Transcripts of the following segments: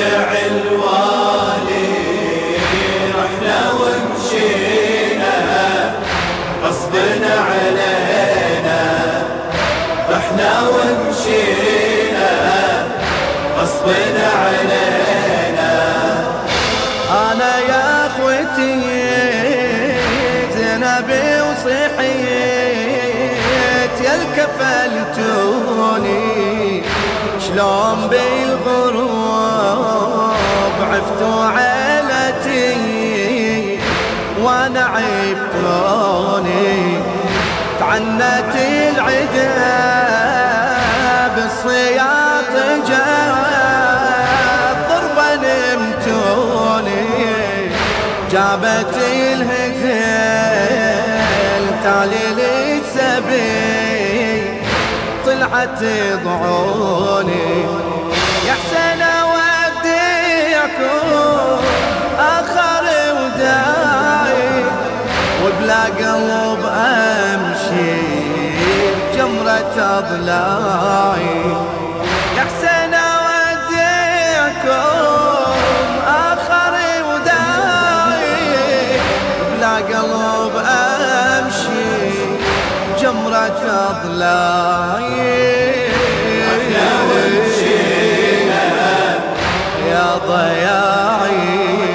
نودع الوالي رحنا ومشينا غصبنا علينا، رحنا ومشينا غصبنا علينا. أنا يا أخوتي زنبي وصحيت يا الكفلتوني، شلون بالغروب عفتوا عيلتي وانا عفتوني، تعنت العدا بالصياط جاب ضربا نمتوني، جابت الهزيل تالي للسبي طلعت ضعوني. يا حسين اوديكم اخر وداعي وبلا قلب امشي جمرة اضلاعي. يا حسين اوديكم اخر وداعي بلا قلب امشي جمرة اضلاعي. رحنا ومشينا يا ضياعي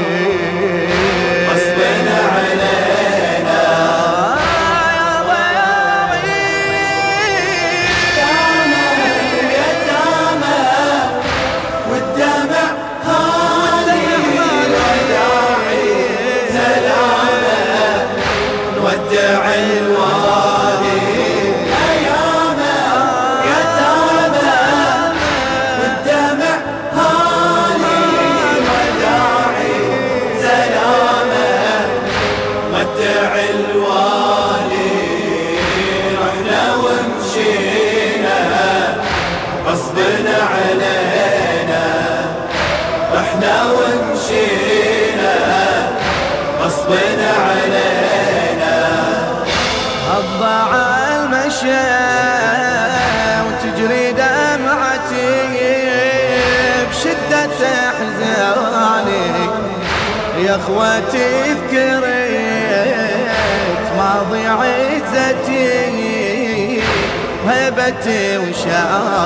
غصبنا علينا، يا ضياعي يتامى اليتامى والدمع هاني وداعي سلامة نودع الوالي أيامه يتامى والدمع هاني وداعي سلامة ودع الوالي رحنا ومشينا غصبنا علينا، رحنا ومشينا غصبنا علينا. الضاع المشى وتجري دمعتي بشدة احزاني، يا اخوتي ذكرت ماضي عزتي هيبتي وشان